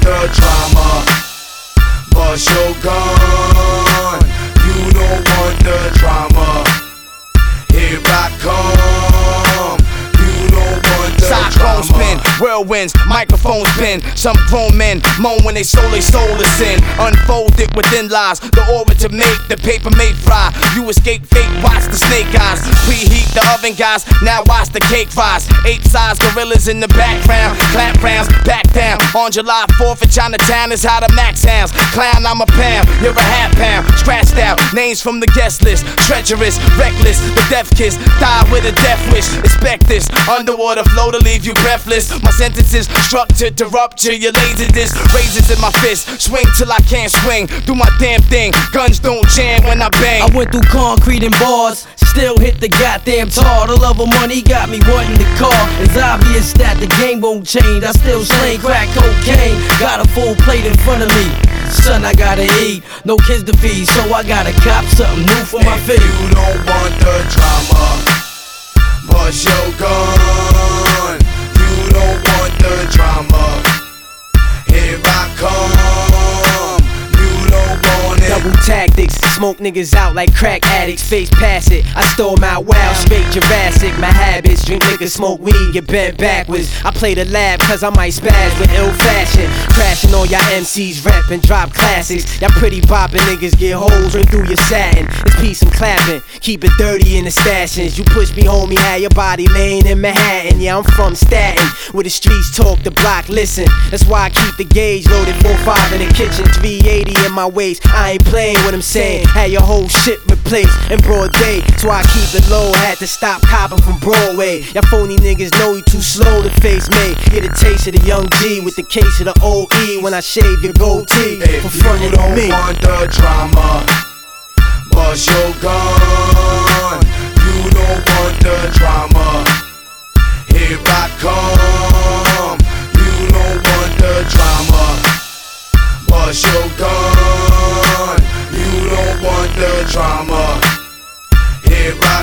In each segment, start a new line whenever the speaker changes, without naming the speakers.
the drama. Bust your gun. You don't want the drama. Here I come. You don't want the
Cyclone spin,
drama.
whirlwinds, microphones spin. Some grown men moan when they soul is sin. Unfolded within lies, the aura to make the paper made fry. You escape fate, watch the snake eyes. Preheat the oven guys, now watch the cake rise. 8-size gorillas in the background, clap rounds, back down. On July 4th in Chinatown is how the max sounds. Clown, I'm a pound, you're a half pound. Scratched out, names from the guest list. Treacherous, reckless, the death kiss. Die with a death wish, expect this. Underwater flow to leave you breathless. My sentences structured to rupture your laziness. Razors in my fist, swing till I can't swing. Do my damn thing, guns don't jam when I bang.
I went through concrete and bars, still hit the goddamn tar. The love of money got me wanting the car. It's obvious that the game won't change. I still slang crack cocaine. Got a full plate in front of me. Son, I gotta eat, no kids to feed, so I gotta cop something new for my feet.
You don't want the drama. Bust your gun. You don't want the drama. Here I come. You don't want it.
Double tactics, smoke niggas out like crack addicts. Face pass it, I stole my wild, straight Jurassic. My habits, drink liquor, smoke weed, get bent backwards. I play the lab cause I might spaz with ill fashion. Crashing on y'all MCs, rap and drop classics. Y'all pretty boppin' niggas get holes right through your satin. It's peace and clapping, keep it dirty in the stations. You push me, homie, had your body laying in Manhattan. Yeah, I'm from Staten, where the streets talk, the block listen. That's why I keep the gauge loaded 4-5 in the kitchen, 380 in my waist. I ain't playing what I'm saying. Had your whole shit replaced in broad day, so I keep it low. Had to stop copping from Broadway. Y'all phony niggas know you too slow to face me. Get a taste of the young G with the case of the OE when I shave your goatee for frontin' on me.
You don't want the drama. Bust your gun. You don't want the drama. Here I come. You don't want the drama. Bust your gun. You don't want the drama. Here I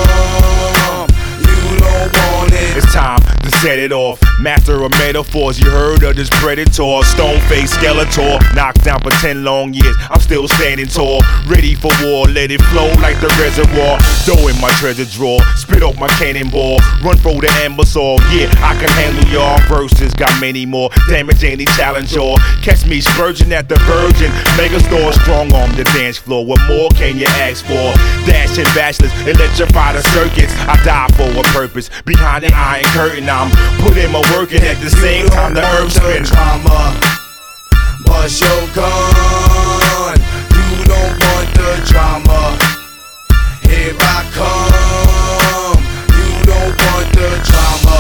come. You don't want it.
It's time to set it off. Master of metaphors, you heard of this predator. Stone-faced Skeletor, knocked down for 10 long years. I'm still standing tall, ready for war. Let it flow like the reservoir. Dough in my treasure drawer, spit off my cannonball. Run for the ambassador, yeah, I can handle y'all verses. Got many more, damage any challenge y'all. Catch me spurging at the Virgin Megastore. Strong on the dance floor, what more can you ask for? Dashing bachelors, electrify the circuits. I die for a purpose, behind the iron curtain I'm putting my work in at the same time the earth spins.
Drama. Bust your gun. You don't want the drama. Here I come. You don't want the drama.